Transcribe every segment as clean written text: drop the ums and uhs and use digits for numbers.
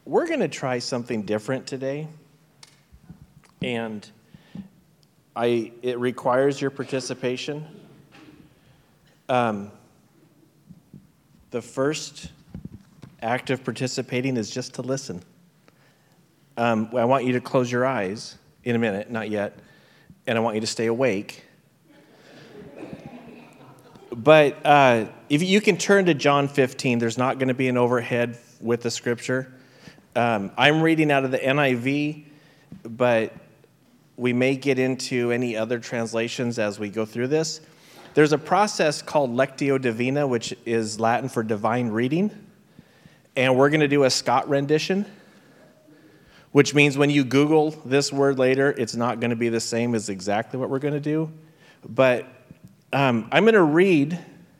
we're going to try something different today, and it requires your participation. The first act of participating is just to listen. I want you to close your eyes in a minute, not yet, and I want you to stay awake. But if you can turn to John 15, there's not going to be an overhead with the scripture. I'm reading out of the NIV, but we may get into any other translations as we go through this. There's a process called Lectio Divina, which is Latin for divine reading, and we're going to do a Scott rendition, which means when you Google this word later, it's not going to be the same as exactly what we're going to do. But I'm going to read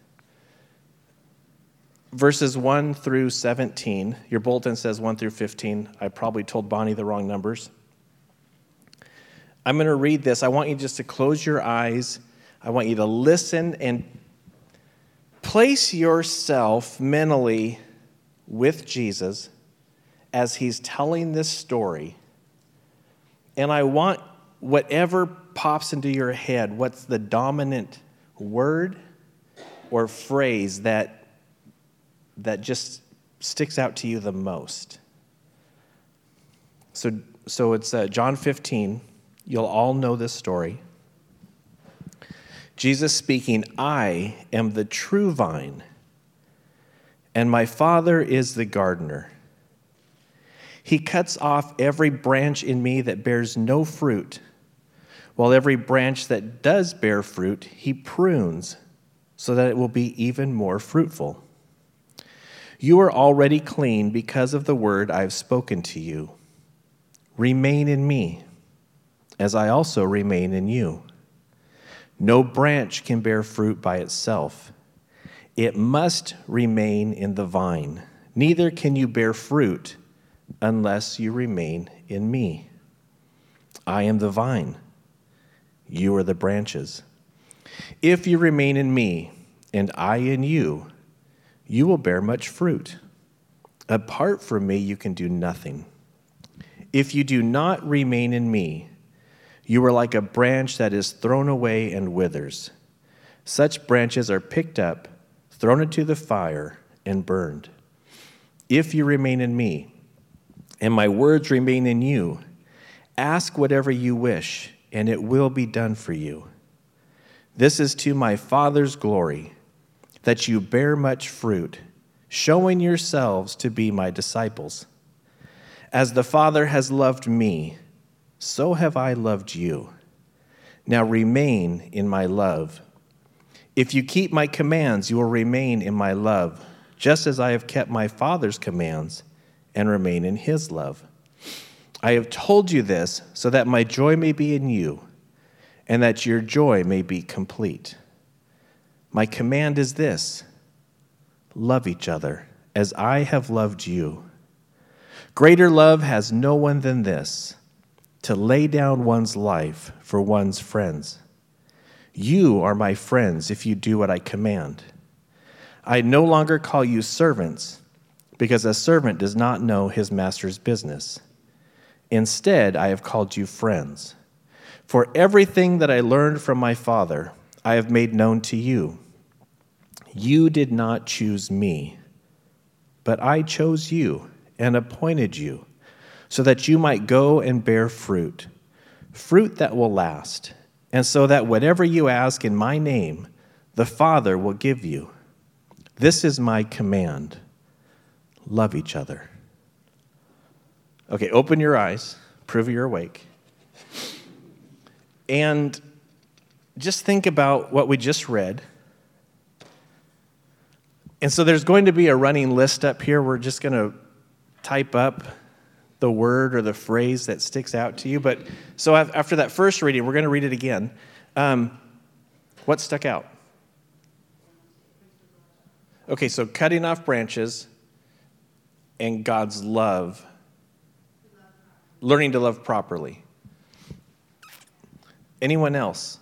verses 1 through 17. Your bulletin says 1 through 15. I probably told Bonnie the wrong numbers. I'm going to read this. I want you just to close your eyes. I want you to listen and place yourself mentally with Jesus as he's telling this story. And I want whatever pops into your head, what's the dominant word or phrase that just sticks out to you the most. So it's John 15. You'll all know this story. Jesus speaking, "I am the true vine, and my Father is the gardener. He cuts off every branch in me that bears no fruit, while every branch that does bear fruit, he prunes, so that it will be even more fruitful. You are already clean because of the word I have spoken to you. Remain in me, as I also remain in you. No branch can bear fruit by itself. It must remain in the vine. Neither can you bear fruit unless you remain in me. I am the vine. You are the branches. If you remain in me, and I in you, you will bear much fruit. Apart from me, you can do nothing. If you do not remain in me, you are like a branch that is thrown away and withers. Such branches are picked up, thrown into the fire, and burned. If you remain in me, and my words remain in you, ask whatever you wish, and it will be done for you. This is to my Father's glory, that you bear much fruit, showing yourselves to be my disciples. As the Father has loved me, so have I loved you. Now remain in my love. If you keep my commands, you will remain in my love, just as I have kept my Father's commands and remain in his love. I have told you this so that my joy may be in you, and that your joy may be complete. My command is this: love each other as I have loved you. Greater love has no one than this, to lay down one's life for one's friends. You are my friends if you do what I command. I no longer call you servants, because a servant does not know his master's business. Instead, I have called you friends. For everything that I learned from my Father, I have made known to you. You did not choose me, but I chose you and appointed you, so that you might go and bear fruit, fruit that will last, and so that whatever you ask in my name, the Father will give you. This is my command: love each other." Okay, open your eyes, prove you're awake, and just think about what we just read. And so there's going to be a running list up here. We're just going to type up the word or the phrase that sticks out to you. But so after that first reading, we're going to read it again. What stuck out? Okay, so cutting off branches and God's love, learning to love properly. Anyone else?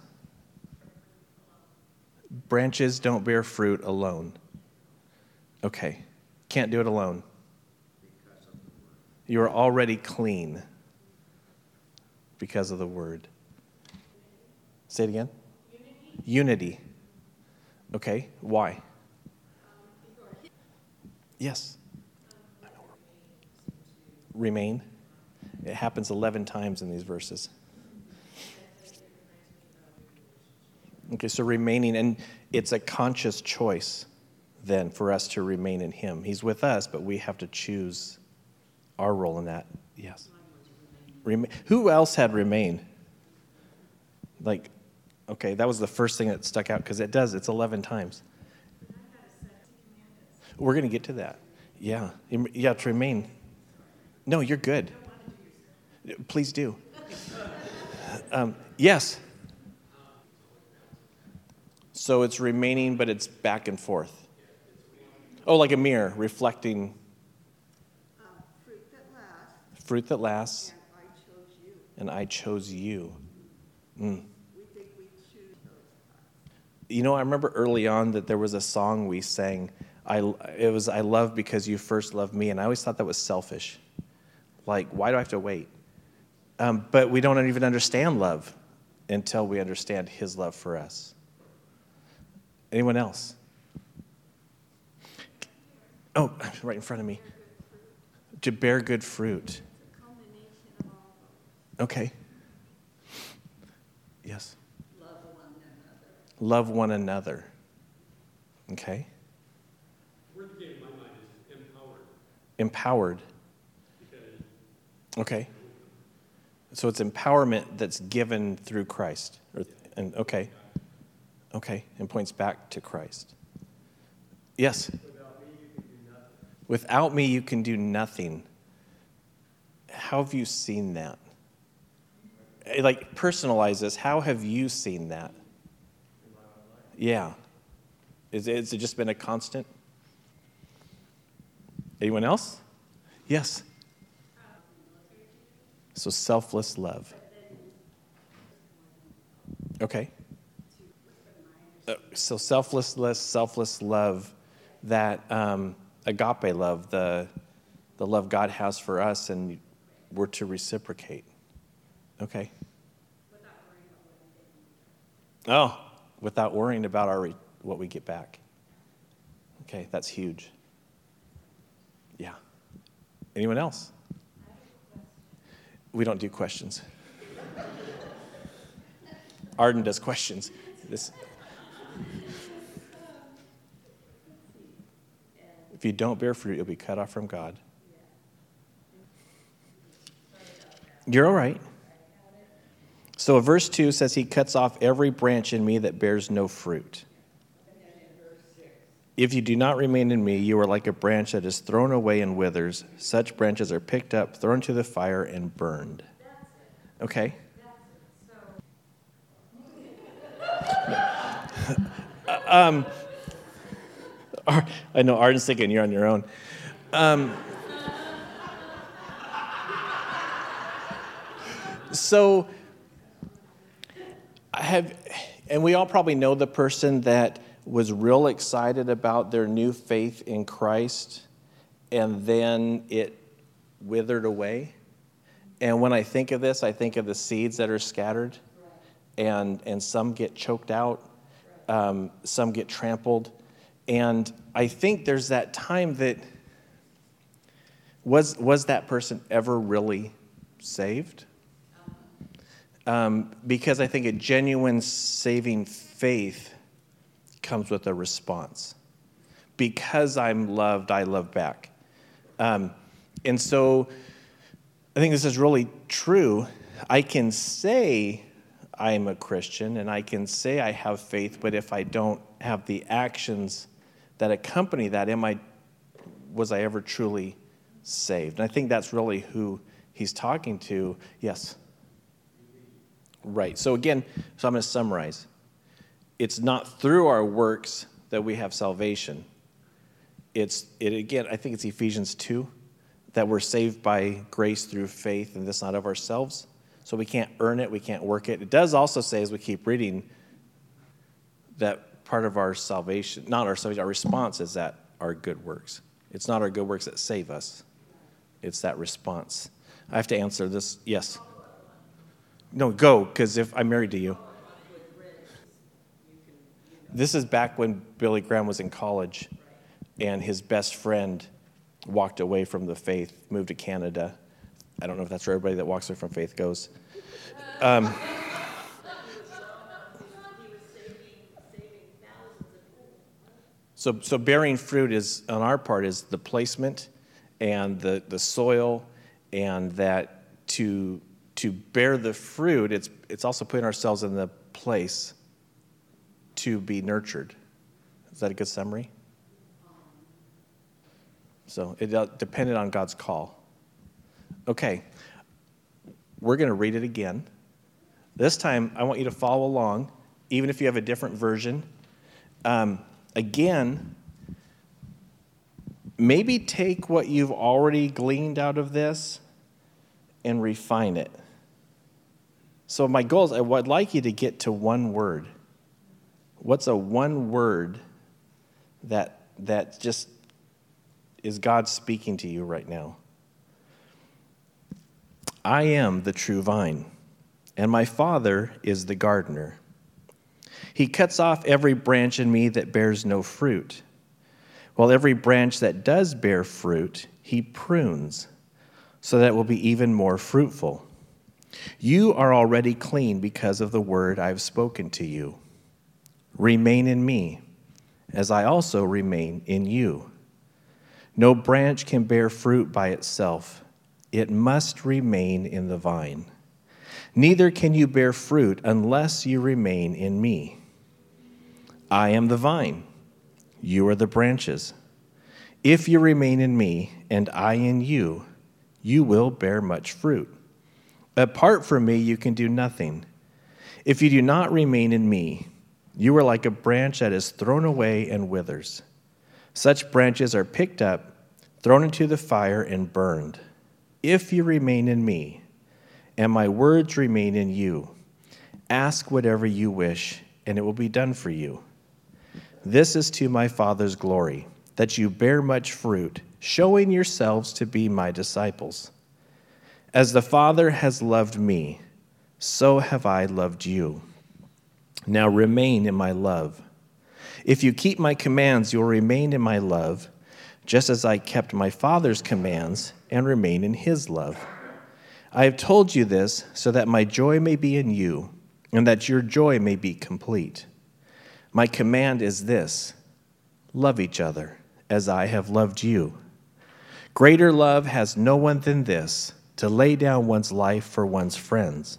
Branches don't bear fruit alone. Okay, can't do it alone. You are already clean because of the word. Say it again. Unity. Okay, why? Yes. Remain. It happens 11 times in these verses. Okay, so remaining, and it's a conscious choice then for us to remain in him. He's with us, but we have to choose our role in that. Yes. Who else had remain? Like, okay, that was the first thing that stuck out because it's 11 times. We're going to get to that. Yeah, to remain. No, you're good. Please do. Yes. So it's remaining, but it's back and forth. Oh, like a mirror reflecting. Fruit that lasts. And I chose you. Mm. You know, I remember early on that there was a song we sang. It was I love because you first loved me, and I always thought that was selfish. Like, why do I have to wait? But we don't even understand love until we understand his love for us. Anyone else? Oh, right in front of me. To bear good fruit. Okay. Yes. Love one another. Okay. The word that came to my mind is empowered. Empowered. Okay. So it's empowerment that's given through Christ. Okay. Okay. And points back to Christ. Yes. Without me, you can do nothing. How have you seen that? Like, personalize this. How have you seen that? Yeah. Has it just been a constant? Anyone else? Yes. So selfless love. Okay. So selfless love, that agape love, the love God has for us, and we're to reciprocate. Okay. Oh, without worrying about what we get back. Okay, that's huge. Yeah. Anyone else? We don't do questions. Arden does questions. If you don't bear fruit, you'll be cut off from God. You're all right. So verse 2 says he cuts off every branch in me that bears no fruit. If you do not remain in me, you are like a branch that is thrown away and withers. Such branches are picked up, thrown to the fire, and burned. Okay? I know Arden's thinking you're on your own. So, and we all probably know the person that was real excited about their new faith in Christ, and then it withered away. And when I think of this, I think of the seeds that are scattered, and some get choked out, some get trampled. And I think there's that time that, was that person ever really saved? Because I think a genuine saving faith comes with a response. Because I'm loved, I love back. And so I think this is really true. I can say I'm a Christian and I can say I have faith, but if I don't have the actions that accompany that, was I ever truly saved? And I think that's really who he's talking to. Yes. Right. So I'm going to summarize. It's not through our works that we have salvation. Again, I think it's Ephesians 2, that we're saved by grace through faith, and this not of ourselves. So we can't earn it, we can't work it. It does also say, as we keep reading, that part of our salvation, not our salvation, our response is that our good works. It's not our good works that save us. It's that response. I have to answer this. Yes. No, go, because if I'm married to you. This is back when Billy Graham was in college, and his best friend walked away from the faith, moved to Canada. I don't know if that's where everybody that walks away from faith goes. So bearing fruit is, on our part, is the placement and the soil, and that to bear the fruit, it's also putting ourselves in the place to be nurtured. Is that a good summary? So it depended on God's call. Okay, we're going to read it again. This time, I want you to follow along, even if you have a different version. Again, maybe take what you've already gleaned out of this and refine it. So my goal is I would like you to get to one word. What's a one word that just is God speaking to you right now? I am the true vine, and my Father is the gardener. He cuts off every branch in me that bears no fruit, while every branch that does bear fruit, he prunes, so that it will be even more fruitful. You are already clean because of the word I have spoken to you. Remain in me, as I also remain in you. No branch can bear fruit by itself. It must remain in the vine. Neither can you bear fruit unless you remain in me. I am the vine. You are the branches. If you remain in me and I in you, you will bear much fruit. Apart from me, you can do nothing. If you do not remain in me, you are like a branch that is thrown away and withers. Such branches are picked up, thrown into the fire, and burned. If you remain in me, and my words remain in you, ask whatever you wish, and it will be done for you. This is to my Father's glory, that you bear much fruit, showing yourselves to be my disciples. As the Father has loved me, so have I loved you. Now remain in my love. If you keep my commands, you will remain in my love, just as I kept my Father's commands and remain in his love. I have told you this so that my joy may be in you, and that your joy may be complete. My command is this: love each other as I have loved you. Greater love has no one than this, to lay down one's life for one's friends.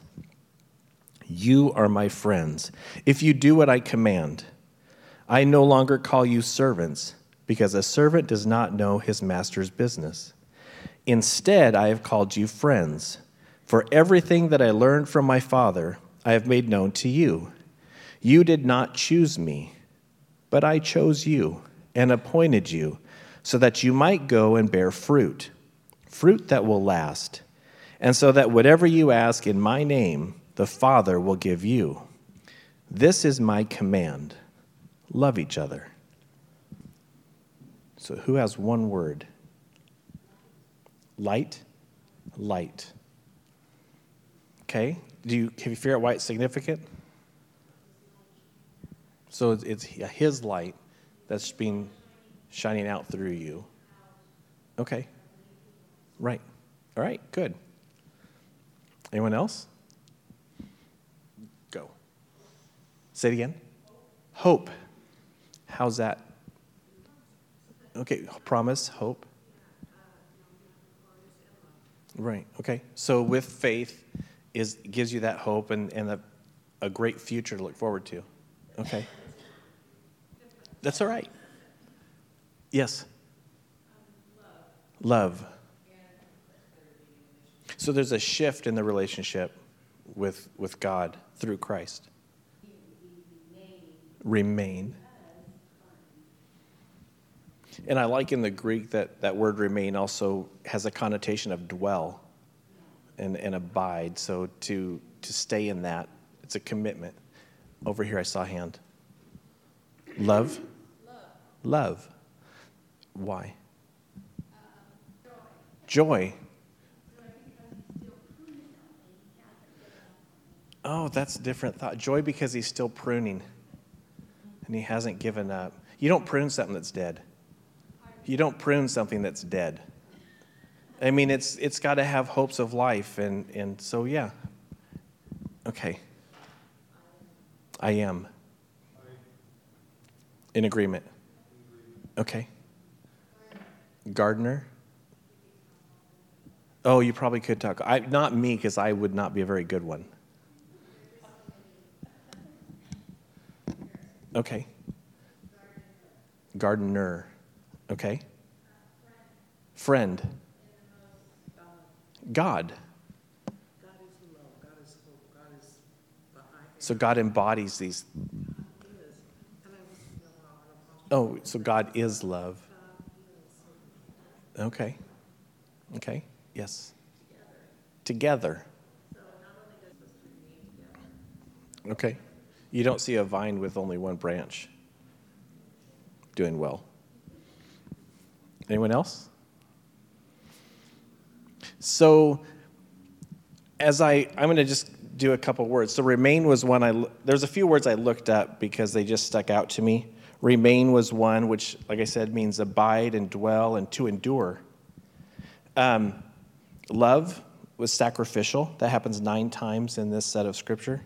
You are my friends, if you do what I command. I no longer call you servants, because a servant does not know his master's business. Instead, I have called you friends, for everything that I learned from my Father I have made known to you. You did not choose me, but I chose you and appointed you so that you might go and bear fruit, fruit that will last, and so that whatever you ask in my name, the Father will give you. This is my command: love each other. So who has one word? Light? Light. Okay, have you figured out why it's significant? So it's his light that's being shining out through you. Okay, right. All right, good. Anyone else? Go. Say it again. Hope. How's that? Okay, promise, hope. Right, okay. So with faith gives you that hope and a great future to look forward to. Okay. That's all right. Yes. Love. So there's a shift in the relationship with God through Christ. Remain. And I like in the Greek that word remain also has a connotation of dwell and abide. So to stay in that, it's a commitment. Over here I saw a hand. Love? Love. Why? Joy. Oh, that's a different thought. Joy because he's still pruning and he hasn't given up. You don't prune something that's dead. You don't prune something that's dead. I mean, it's got to have hopes of life. And so, yeah. Okay. I am. In agreement. Okay. Gardener. Oh, you probably could talk. Not me, because I would not be a very good one. Okay. Gardener. Okay. Friend. God. So God embodies these. Oh, so God is love. Okay. Okay. Yes. Together. Okay. You don't see a vine with only one branch doing well. Anyone else? So, I'm going to just do a couple words. So, remain was one there's a few words I looked up because they just stuck out to me. Remain was one, which, like I said, means abide and dwell and to endure. Love was sacrificial. That happens 9 times in this set of scripture.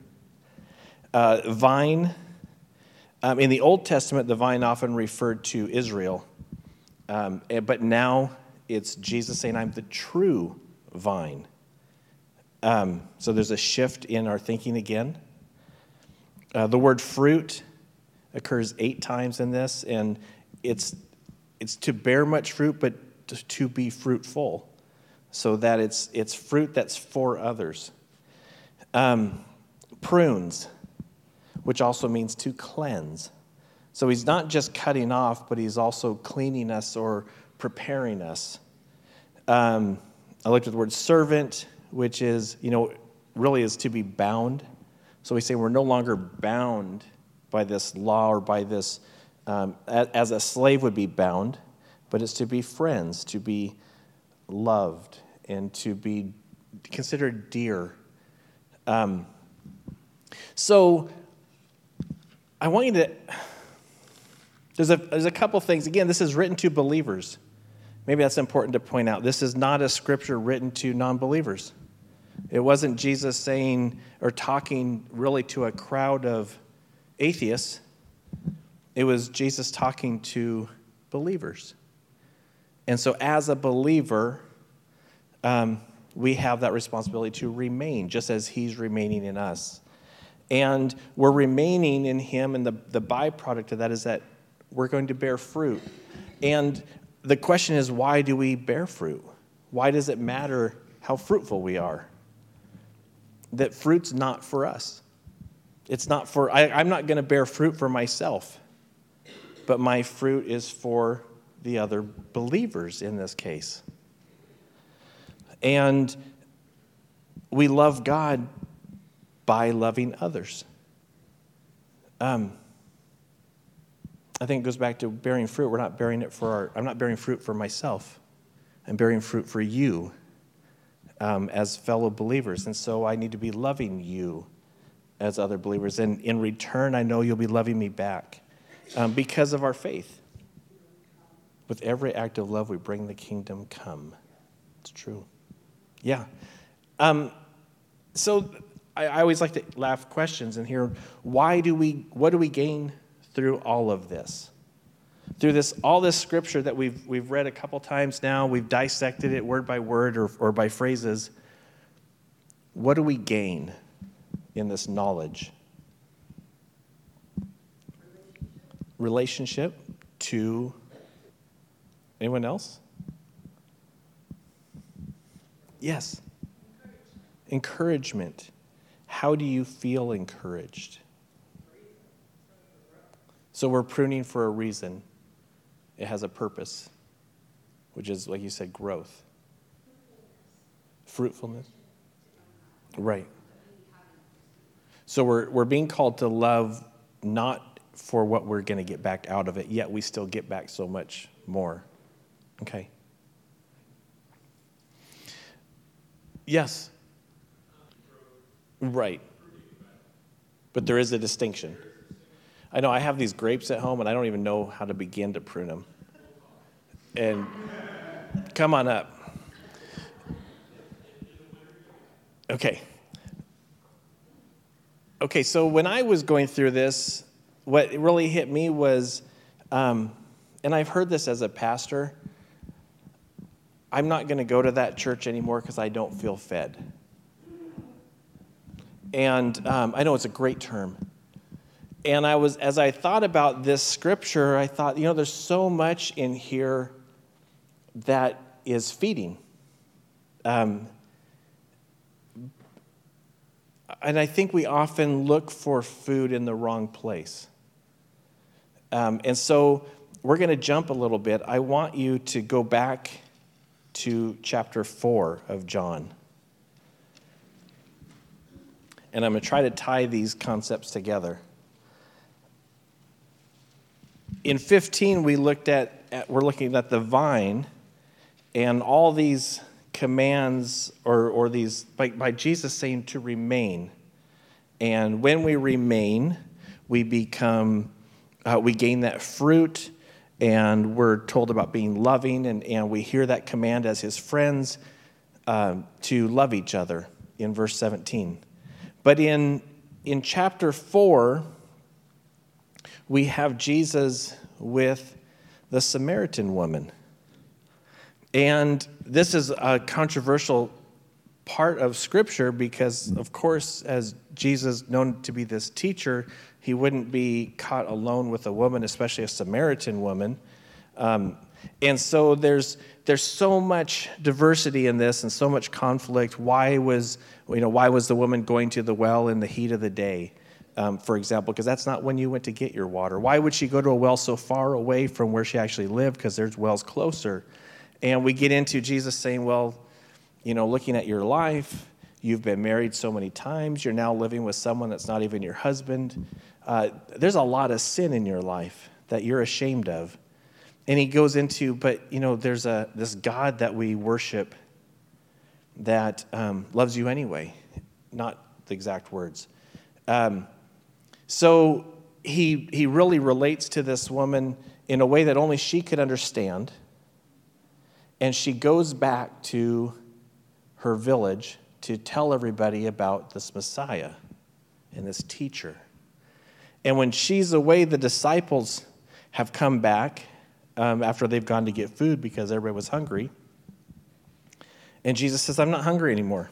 Vine. In the Old Testament, the vine often referred to Israel. But now it's Jesus saying, I'm the true vine. So there's a shift in our thinking again. The word fruit occurs 8 times in this, and it's to bear much fruit, but to be fruitful, so that it's fruit that's for others. Prunes, which also means to cleanse. So he's not just cutting off, but he's also cleaning us or preparing us. I looked at the word servant, which is, really is to be bound. So we say we're no longer bound by this law or by this, as a slave would be bound, but it's to be friends, to be loved, and to be considered dear. So I want you to, there's a couple things. Again, this is written to believers. Maybe that's important to point out. This is not a scripture written to non-believers. It wasn't Jesus saying or talking really to a crowd of atheists. It was Jesus talking to believers. And so as a believer, we have that responsibility to remain, just as he's remaining in us. And we're remaining in him, and the byproduct of that is that we're going to bear fruit. And the question is, why do we bear fruit? Why does it matter how fruitful we are? That fruit's not for us. It's not for, I'm not going to bear fruit for myself, but my fruit is for the other believers in this case. And we love God by loving others. I think it goes back to bearing fruit. We're not bearing it I'm not bearing fruit for myself. I'm bearing fruit for you as fellow believers. And so I need to be loving you as other believers. And in return, I know you'll be loving me back because of our faith. With every act of love, we bring the kingdom come. It's true. Yeah. So I always like to laugh questions and hear, what do we gain through all of this? Through all this scripture that we've read a couple times now, we've dissected it word by word or by phrases. What do we gain in this knowledge? Relationship to anyone else? Yes. Encouragement. How do you feel encouraged? So we're pruning for a reason. It has a purpose, which is, like you said, growth. Fruitfulness. Right. So we're being called to love not for what we're going to get back out of it, yet we still get back so much more. Okay. Yes. Right. But there is a distinction. I know I have these grapes at home, and I don't even know how to begin to prune them. And come on up. Okay. Okay, so when I was going through this, what really hit me was, and I've heard this as a pastor, I'm not going to go to that church anymore because I don't feel fed. And I know it's a great term. And as I thought about this scripture, I thought, there's so much in here that is feeding. And I think we often look for food in the wrong place. And so we're going to jump a little bit. I want you to go back to chapter 4 of John. And I'm going to try to tie these concepts together. In 15, we're looking at the vine and all these commands or these by Jesus saying to remain. And when we remain, we become, we gain that fruit, and we're told about being loving, and we hear that command as his friends to love each other in verse 17. But in chapter 4, we have Jesus with the Samaritan woman. And this is a controversial part of Scripture because, of course, as Jesus known to be this teacher, he wouldn't be caught alone with a woman, especially a Samaritan woman. And so there's so much diversity in this and so much conflict. Why was the woman going to the well in the heat of the day, for example? Because that's not when you went to get your water. Why would she go to a well so far away from where she actually lived? Because there's wells closer. And we get into Jesus saying, well, looking at your life, you've been married so many times. You're now living with someone that's not even your husband. There's a lot of sin in your life that you're ashamed of. And he goes into, but, there's this God that we worship that loves you anyway. Not the exact words. So he really relates to this woman in a way that only she could understand. And she goes back to her village to tell everybody about this Messiah and this teacher. And when she's away, the disciples have come back after they've gone to get food because everybody was hungry. And Jesus says, I'm not hungry anymore.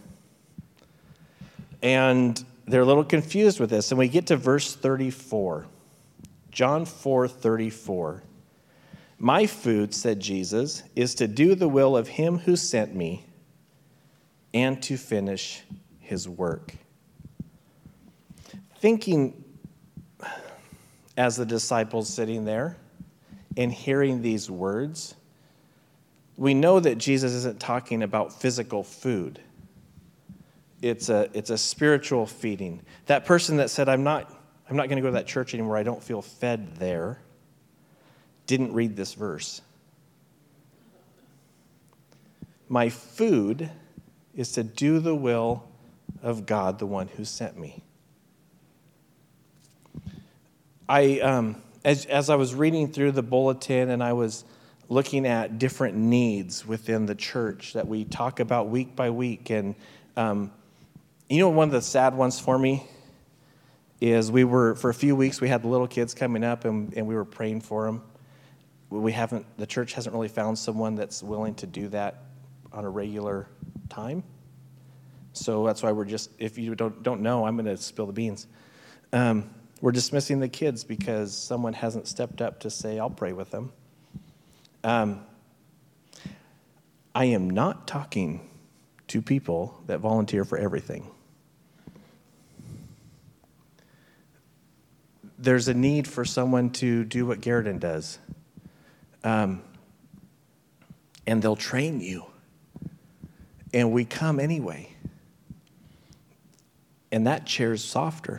And they're a little confused with this. And we get to verse 34. John 4:34. My food, said Jesus, is to do the will of him who sent me and to finish his work. Thinking as the disciples sitting there and hearing these words, we know that Jesus isn't talking about physical food. It's a spiritual feeding. That person that said, I'm not going to go to that church anymore, I don't feel fed there, didn't read this verse. My food is to do the will of God, the one who sent me. As I was reading through the bulletin and I was looking at different needs within the church that we talk about week by week, and one of the sad ones for me is for a few weeks, we had the little kids coming up and we were praying for them. The church hasn't really found someone that's willing to do that on a regular time. So that's why if you don't know, I'm going to spill the beans. We're dismissing the kids because someone hasn't stepped up to say, I'll pray with them. I am not talking to people that volunteer for everything. There's a need for someone to do what Garrison does. And they'll train you. And we come anyway. And that chair's softer.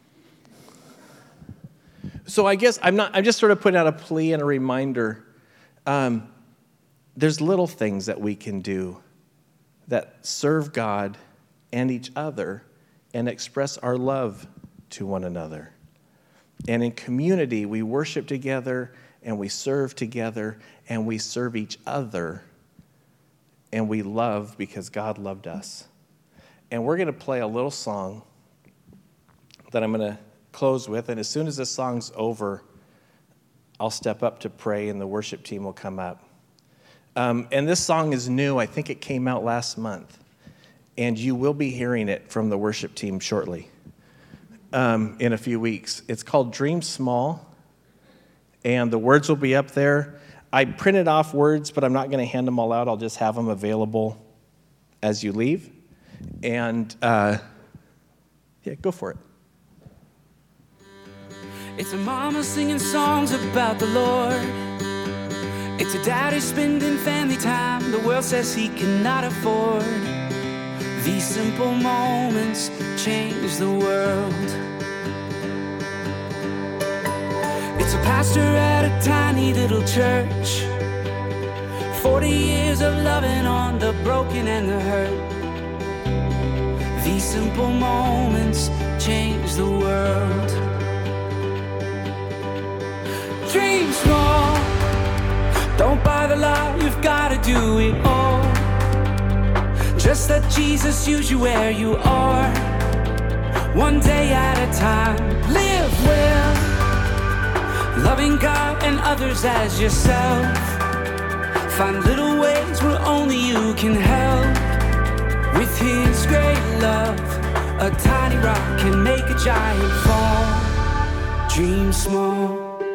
So I guess I'm just sort of putting out a plea and a reminder. There's little things that we can do that serve God and each other and express our love to one another. And in community, we worship together and we serve together and we serve each other and we love because God loved us. And we're going to play a little song that I'm going to close with. And as soon as this song's over, I'll step up to pray and the worship team will come up. And this song is new. I think it came out last month. And you will be hearing it from the worship team shortly, in a few weeks. It's called Dream Small, and the words will be up there. I printed off words, but I'm not going to hand them all out. I'll just have them available as you leave. And, go for it. It's a mama singing songs about the Lord. It's a daddy spending family time the world says he cannot afford. These simple moments change the world. It's a pastor at a tiny little church. 40 years of loving on the broken and the hurt. These simple moments change the world. Dream small, don't buy the lie, you've gotta do it all. Just let Jesus use you where you are, one day at a time. Live well, loving God and others as yourself. Find little ways where only you can help. With His great love, a tiny rock can make a giant fall. Dream small.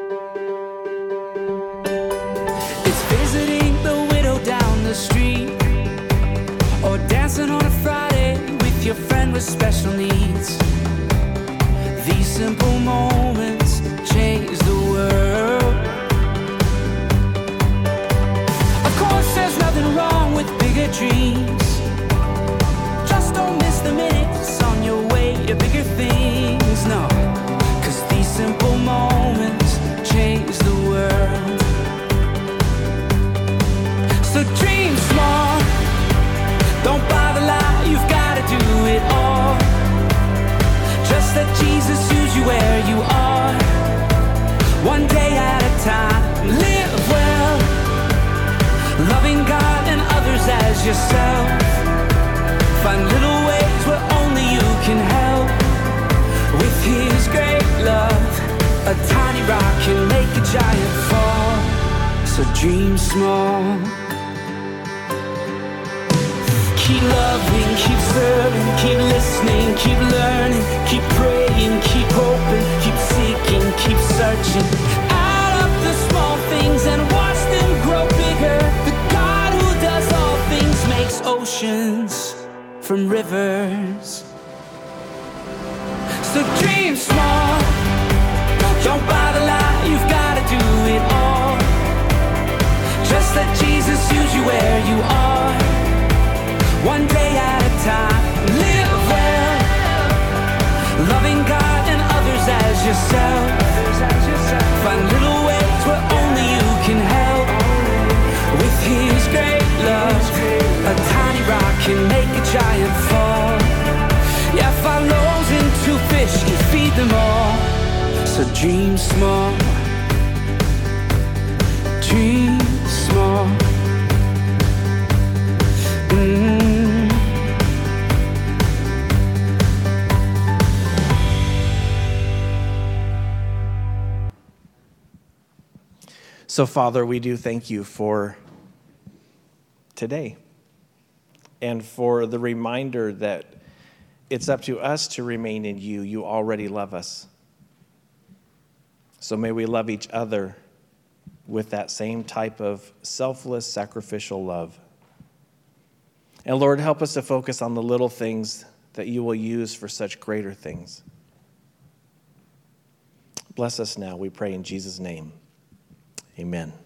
It's visiting the widow down the street, or dancing on a Friday with your friend with special needs. These simple moments change the world. Of course there's nothing wrong with bigger dreams. Just don't miss the minutes on your way to bigger things, no. 'Cause these simple moments change the world. So dream small, don't buy the lie, you've gotta do it all. Just let Jesus use you where you are, one day at a time. Live well, loving God and others as yourself. Find little ways where only you can help. With His great love, a tiny rock can make a giant fall. So dream small. Keep loving, keep serving, keep listening, keep learning, keep praying, keep hoping, keep seeking, keep searching. Add up the small things and watch them grow bigger. The God who does all things makes oceans from rivers. So dream small, don't buy the lie, you've gotta do it all. Just let Jesus use you where you are, one day at a time. Live well, loving God and others as yourself. Find little ways where only you can help. With His great love, a tiny rock can make a giant fall. Yeah, 5 loaves and 2 fish, you feed them all. So dream small, dream small. So, Father, we do thank you for today and for the reminder that it's up to us to remain in you. You already love us. So may we love each other with that same type of selfless, sacrificial love. And Lord, help us to focus on the little things that you will use for such greater things. Bless us now, we pray in Jesus' name. Amen.